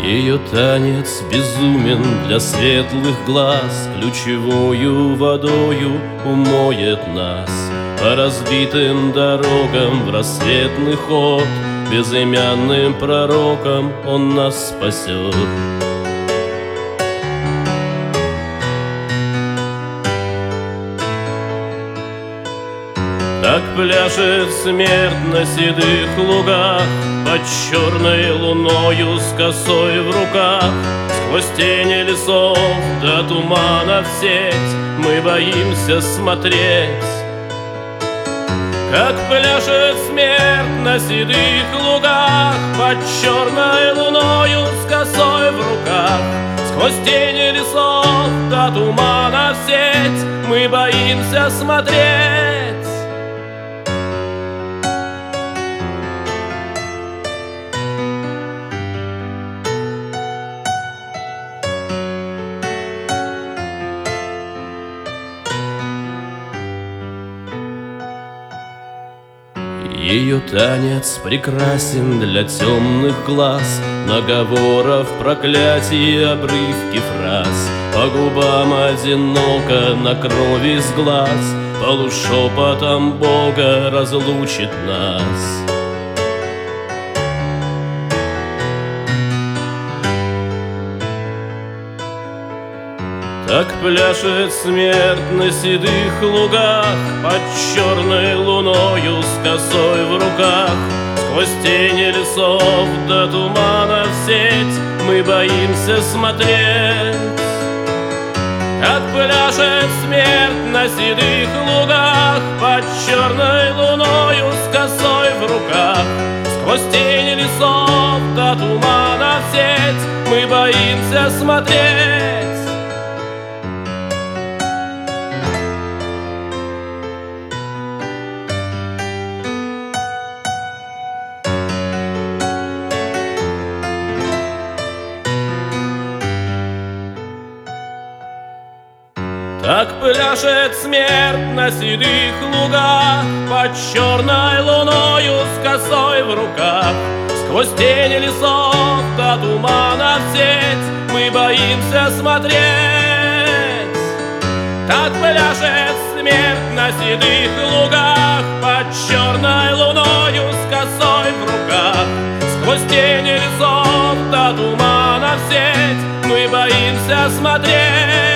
Ее танец безумен для светлых глаз, ключевою водою умоет нас. По разбитым дорогам в рассветный ход, безымянным пророком он нас спасет. Так пляшет смерть на седых лугах, под черной луною с косой в руках. Сквозь тени лесов до тумана в сеть мы боимся смотреть. Как пляшет смерть на седых лугах, под черной луною с косой в руках. Сквозь тени лесов до тумана в сеть мы боимся смотреть. Ее танец прекрасен для темных глаз, наговоров, проклятий, обрывки фраз. По губам одиноко на крови с глаз, полушепотом Бога разлучит нас. Так пляшет смерть на седых лугах, под черной луною с косой в руках. Сквозь тени лесов до тумана в сеть мы боимся смотреть. Как пляшет смерть на седых лугах, под черной луною с косой в руках. Сквозь тени лесов до тумана в сеть мы боимся смотреть. Так пляшет смерть на седых лугах, под черной луною с косой в руках. Сквозь тени лесов до тумана в сеть мы боимся смотреть. Так пляшет смерть на седых лугах, под черной луною с косой в руках. Сквозь тени лесов до тумана в сеть мы боимся смотреть.